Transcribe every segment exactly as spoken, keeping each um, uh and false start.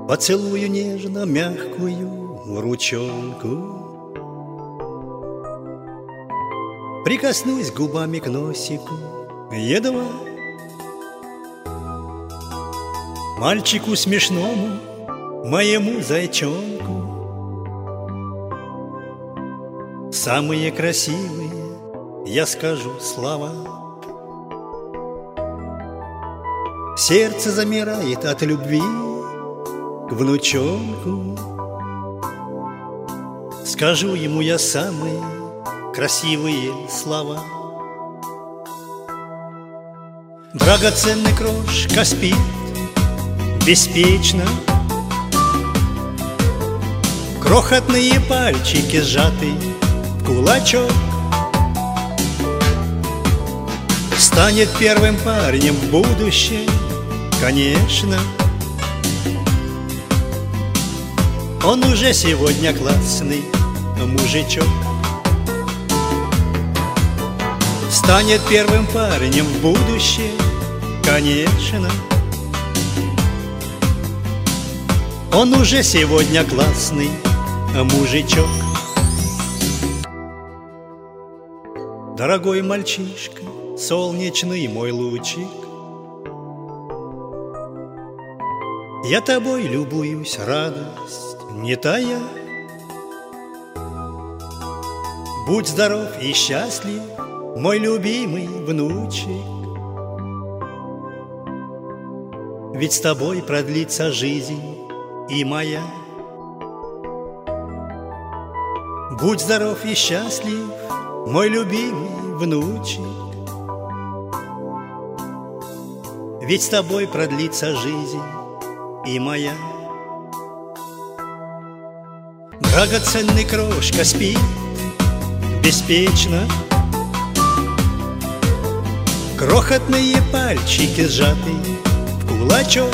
Поцелую нежно мягкую ручонку, прикоснусь губами к носику едва. Мальчику смешному, моему зайчонку, самые красивые я скажу слова. Сердце замирает от любви к внучонку. Скажу ему я самые красивые слова. Драгоценный крошка спит беспечно, крохотные пальчики сжаты в кулачок. Станет первым парнем в будущем, конечно. Он уже сегодня классный мужичок. Станет первым парнем в будущем, конечно. Он уже сегодня классный мужичок. Дорогой мальчишка, солнечный мой лучик, я тобой любуюсь, радость не тая. Будь здоров и счастлив, мой любимый внучек, ведь с тобой продлится жизнь и моя. Будь здоров и счастлив, мой любимый внучек, ведь с тобой продлится жизнь и моя. Драгоценный крошка спит беспечно, крохотные пальчики сжаты в кулачок.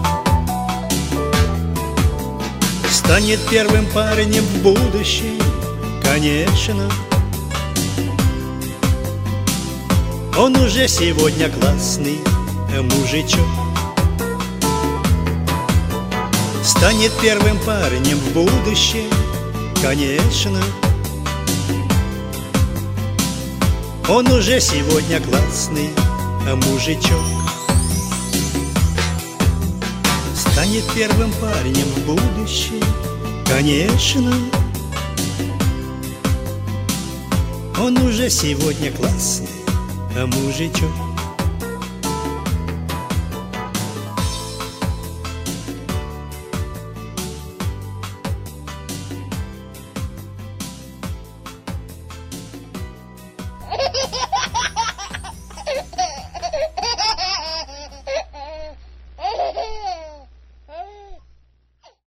Станет первым парнем в будущем, конечно. Он уже сегодня классный мужичок. Станет первым парнем в будущем, конечно. Он уже сегодня классный мужичок. Станет первым парнем в будущем, конечно. Он уже сегодня классный мужичок.